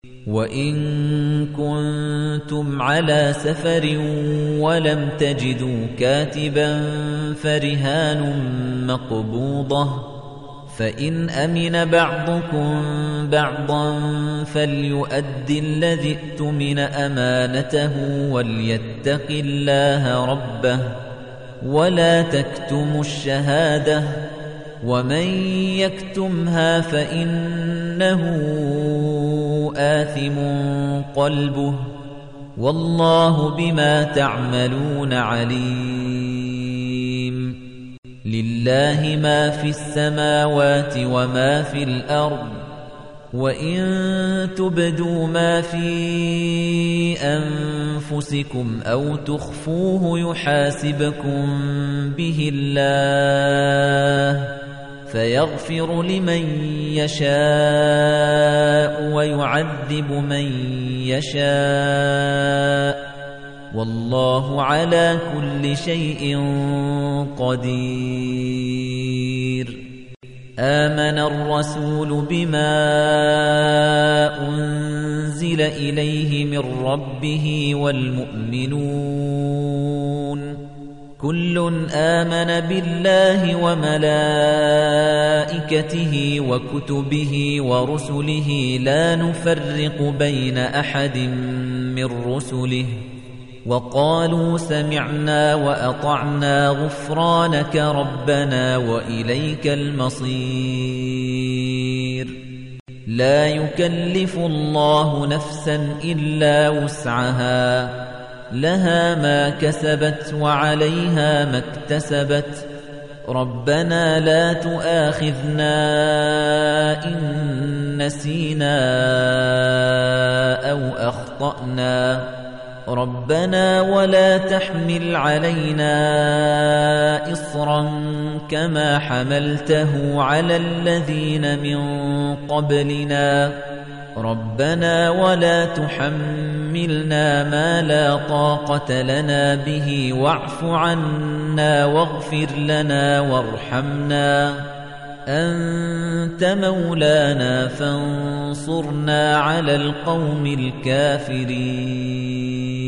وَإِن كُنتُمْ عَلَى سَفَرٍ وَلَمْ تَجِدُوا كَاتِبًا فَرِهَانٌ مَّقْبُوضَةٌ ۖ فَإِنْ أَمِنَ بَعْضُكُم بَعْضًا فَلْيُؤَدِّ الَّذِي اؤْتُمِنَ أَمَانَتَهُ وَلْيَتَّقِ اللَّهَ رَبَّهُ وَلَا تَكْتُمُوا الشَّهَادَةَ وَمَن يَكْتُمْهَا فَإِنَّهُ آثِمٌ قَلْبُهُ وَاللَّهُ بِمَا تَعْمَلُونَ عَلِيمٌ لِلَّهِ مَا فِي السَّمَاوَاتِ وَمَا فِي الْأَرْضِ وَإِن تُبْدُوا مَا فِي أَنفُسِكُمْ أَوْ تُخْفُوهُ يُحَاسِبْكُم بِهِ اللَّهُ فَيَغْفِرُ لِمَن يَشَاءُ وَيُعَذِّبُ مَن يَشَاءُ وَاللَّهُ عَلَى كُلِّ شَيْءٍ قَدِيرٌ آمَنَ الرَّسُولُ بِمَا أُنزِلَ إِلَيْهِ مِن رَّبِّهِ وَالْمُؤْمِنُونَ كُلٌّ آمَنَ بِاللَّهِ وَمَلَائِكَتِهِ وَكُتُبِهِ وَرُسُلِهِ لَا نُفَرِّقُ بَيْنَ أَحَدٍ مِّن رُّسُلِهِ وَقَالُوا سَمِعْنَا وَأَطَعْنَا غُفْرَانَكَ رَبَّنَا وَإِلَيْكَ الْمَصِيرُ لَا يُكَلِّفُ اللَّهُ نَفْسًا إِلَّا وُسْعَهَا لَهَا مَا كَسَبَتْ وَعَلَيْهَا مَا اكْتَسَبَتْ رَبَّنَا لَا تُؤَاخِذْنَا إِن نَّسِينَا أَوْ أَخْطَأْنَا رَبَّنَا وَلَا تَحْمِلْ عَلَيْنَا إِصْرًا كَمَا حَمَلْتَهُ عَلَى الَّذِينَ مِن قَبْلِنَا رَبَّنَا وَلَا تُحَمِّلْنَا مَا لَا طَاقَةَ لَنَا بِهِ وَاعْفُ عَنَّا وَاغْفِرْ لَنَا وَارْحَمْنَا أَنْتَ مَوْلَانَا فَانصُرْنَا عَلَى الْقَوْمِ الْكَافِرِينَ